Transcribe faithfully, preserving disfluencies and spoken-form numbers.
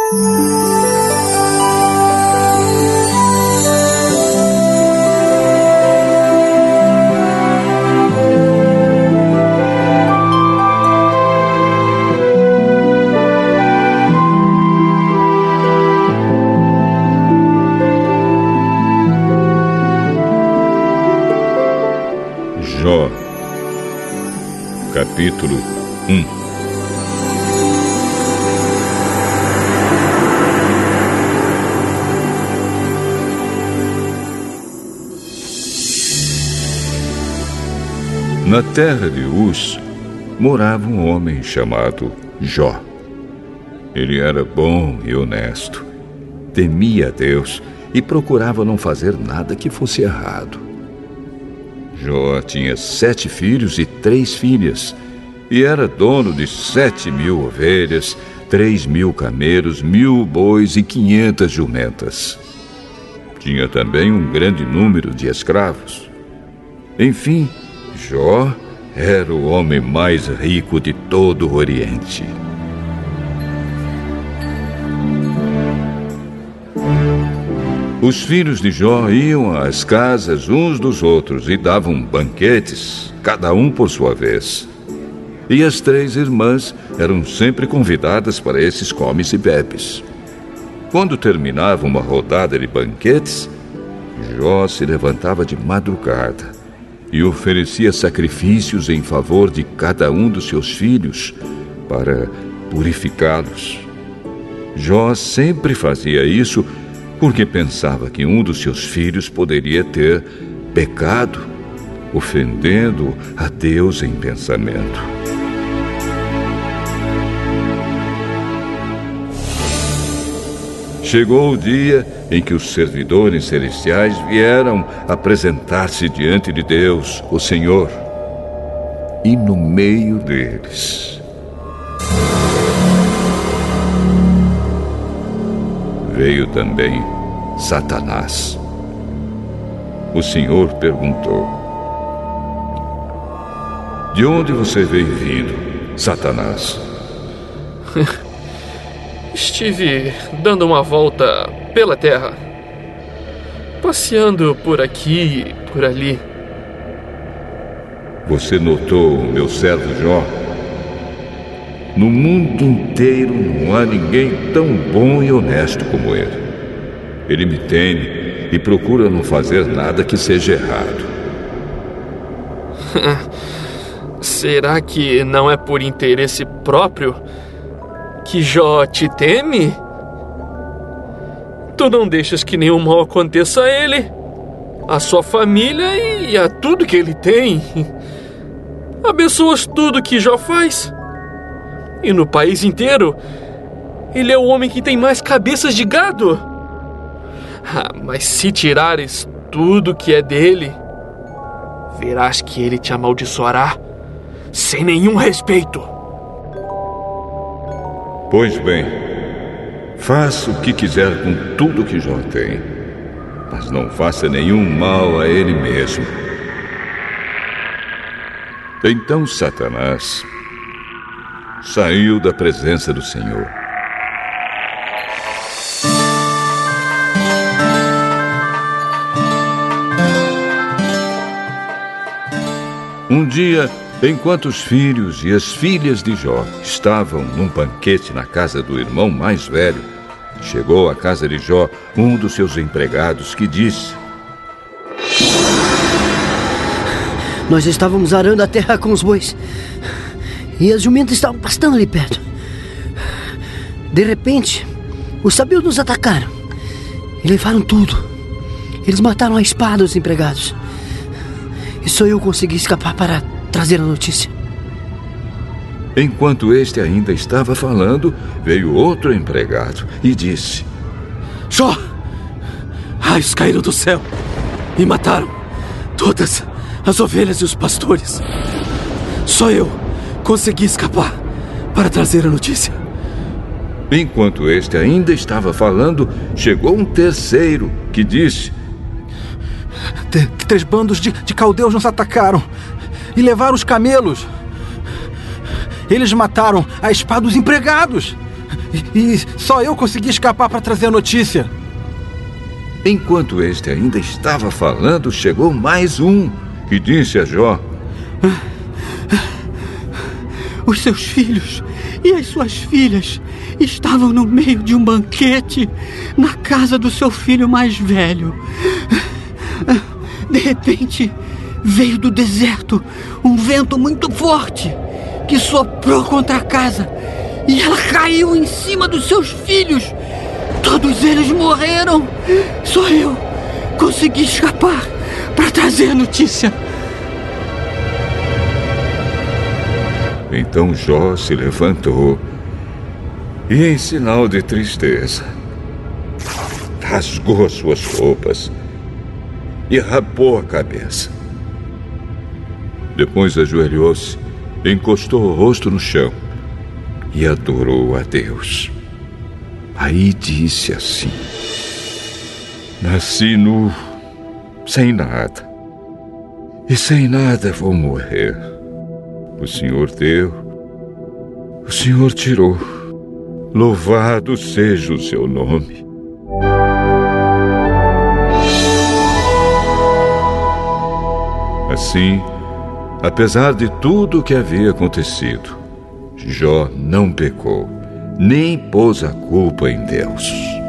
Jó, capítulo um. Na terra de Uz morava um homem chamado Jó. Ele era bom e honesto, temia a Deus e procurava não fazer nada que fosse errado. Jó tinha sete filhos e três filhas, e era dono de sete mil ovelhas, três mil camelos, mil bois e quinhentas jumentas. Tinha também um grande número de escravos. Enfim, Jó era o homem mais rico de todo o Oriente. Os filhos de Jó iam às casas uns dos outros e davam banquetes, cada um por sua vez. E as três irmãs eram sempre convidadas para esses comes e bebes. Quando terminava uma rodada de banquetes, Jó se levantava de madrugada e oferecia sacrifícios em favor de cada um dos seus filhos para purificá-los. Jó sempre fazia isso porque pensava que um dos seus filhos poderia ter pecado, ofendendo a Deus em pensamento. Chegou o dia em que os servidores celestiais vieram apresentar-se diante de Deus, o Senhor. E no meio deles veio também Satanás. O Senhor perguntou: de onde você veio vindo, Satanás? Estive dando uma volta pela terra, passeando por aqui e por ali. Você notou o meu servo Jó? No mundo inteiro não há ninguém tão bom e honesto como ele. Ele me teme e procura não fazer nada que seja errado. Será que não é por interesse próprio que Jó te teme? Tu não deixas que nenhum mal aconteça a ele, a sua família e a tudo que ele tem. Abençoas tudo que Jó faz. E no país inteiro, ele é o homem que tem mais cabeças de gado. Ah, mas se tirares tudo que é dele, verás que ele te amaldiçoará sem nenhum respeito. Pois bem, faça o que quiser com tudo que Jó tem, mas não faça nenhum mal a ele mesmo. Então Satanás saiu da presença do Senhor. Um dia, enquanto os filhos e as filhas de Jó estavam num banquete na casa do irmão mais velho, chegou à casa de Jó um dos seus empregados que disse: Nós estávamos arando a terra com os bois e as jumentas estavam pastando ali perto. De repente, os sabios nos atacaram e levaram tudo. Eles mataram a espada os empregados. E só eu consegui escapar para trazer a notícia. Enquanto este ainda estava falando, veio outro empregado e disse: Jó, raios caíram do céu e mataram todas as ovelhas e os pastores. Só eu consegui escapar para trazer a notícia. Enquanto este ainda estava falando, chegou um terceiro que disse: T- Três bandos de, de caldeus nos atacaram e levaram os camelos. Eles mataram a espada dos empregados E, e só eu consegui escapar para trazer a notícia. Enquanto este ainda estava falando, chegou mais um e disse a Jó: os seus filhos e as suas filhas estavam no meio de um banquete na casa do seu filho mais velho. De repente, veio do deserto um vento muito forte que soprou contra a casa e ela caiu em cima dos seus filhos. Todos eles morreram. Só eu consegui escapar para trazer a notícia. Então Jó se levantou e, em sinal de tristeza, rasgou as suas roupas e rapou a cabeça. Depois ajoelhou-se, encostou o rosto no chão e adorou a Deus. Aí disse assim: nasci nu, sem nada, e sem nada vou morrer. O Senhor deu, o Senhor tirou. Louvado seja o seu nome. Assim, apesar de tudo o que havia acontecido, Jó não pecou, nem pôs a culpa em Deus.